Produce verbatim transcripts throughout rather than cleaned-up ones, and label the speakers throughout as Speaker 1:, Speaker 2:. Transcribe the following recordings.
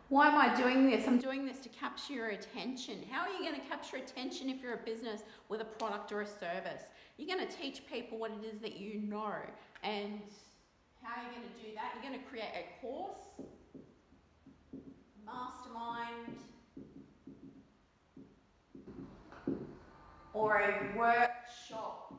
Speaker 1: Why am I doing this? I'm doing this to capture your attention. How are you going to capture attention if you're a business with a product or a service? You're going to teach people what it is that you know. And how are you going to do that? You're going to create a course, mastermind, or a workshop.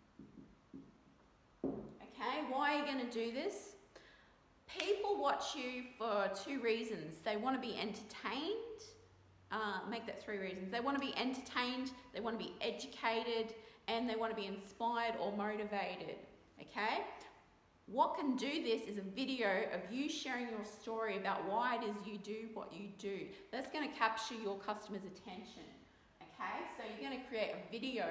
Speaker 1: Okay, why are you going to do this? People watch you for two reasons. They want to be entertained. Uh, make that three reasons. They want to be entertained, they want to be educated, and they want to be inspired or motivated. Okay? What can do this is a video of you sharing your story about why it is you do what you do. That's going to capture your customer's attention. Okay? So you're going to create a video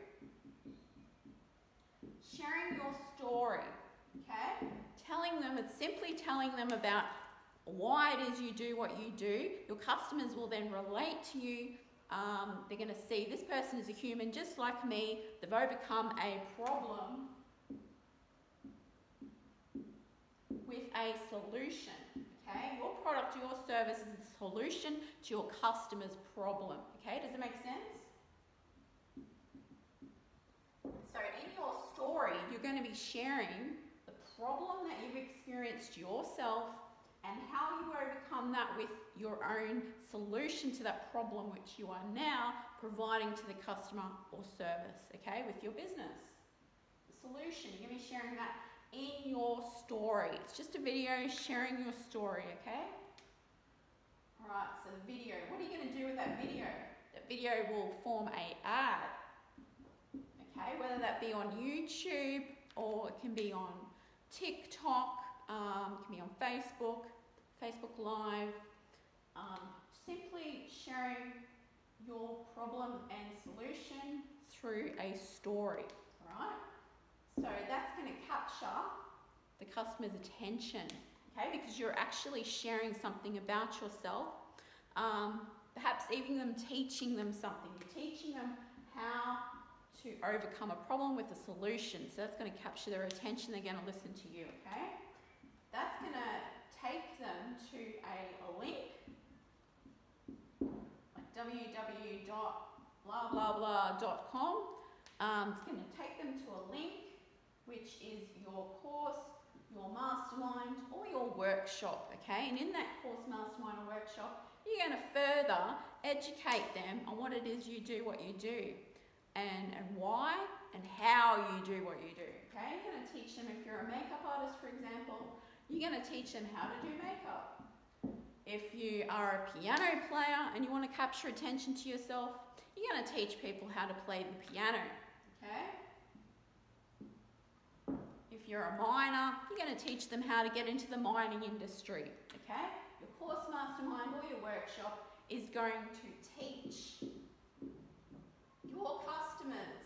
Speaker 1: sharing your story. Okay? Telling them, it's simply telling them about why it is you do what you do. Your customers will then relate to you. Um, they're going to see this person is a human just like me. They've overcome a problem with a solution. Okay? Your product, your service is a solution to your customer's problem. Okay? Does it make sense? So in your story, you're going to be sharing problem that you've experienced yourself and how you overcome that with your own solution to that problem which you are now providing to the customer or service, okay, with your business. The solution, you're going to be sharing that in your story. It's just a video sharing your story, okay? Alright, so the video, what are you going to do with that video? That video will form a ad, okay, whether that be on YouTube or it can be on TikTok, um, it can be on Facebook, Facebook Live, um, simply sharing your problem and solution through a story, alright? So that's going to capture the customer's attention, okay, because you're actually sharing something about yourself, um, perhaps even them teaching them something. You're teaching them how to overcome a problem with a solution. So that's going to capture their attention. They're going to listen to you, okay? That's going to take them to a, a link, like w w w dot blah blah blah dot com. Um, it's going to take them to a link, which is your course, your mastermind, or your workshop, okay? And in that course, mastermind, or workshop, you're going to further educate them on what it is you do, what you do. And, and why and how you do what you do, okay? You're going to teach them, if you're a makeup artist, for example, you're going to teach them how to do makeup. If you are a piano player and you want to capture attention to yourself, you're going to teach people how to play the piano, okay? If you're a miner, you're going to teach them how to get into the mining industry, okay? Your course mastermind or your workshop is going to teach your customers,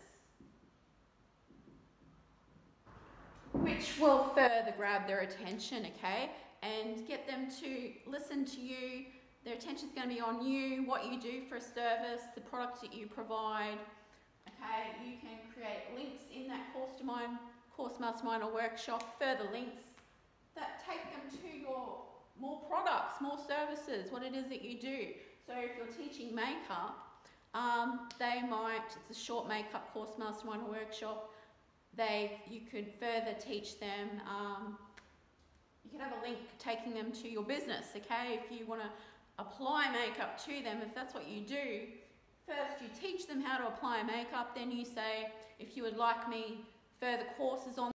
Speaker 1: which will further grab their attention, okay, and get them to listen to you. Their attention is going to be on you, what you do for a service, the products that you provide, okay. You can create links in that course to mine, course mastermind or workshop, further links that take them to your more products, more services, what it is that you do. So if you're teaching makeup, Um, they might, it's a short makeup course, mastermind or workshop, they, you could further teach them, um, you could have a link taking them to your business, okay? If you want to apply makeup to them, if that's what you do, first you teach them how to apply makeup, then you say, if you would like me further courses on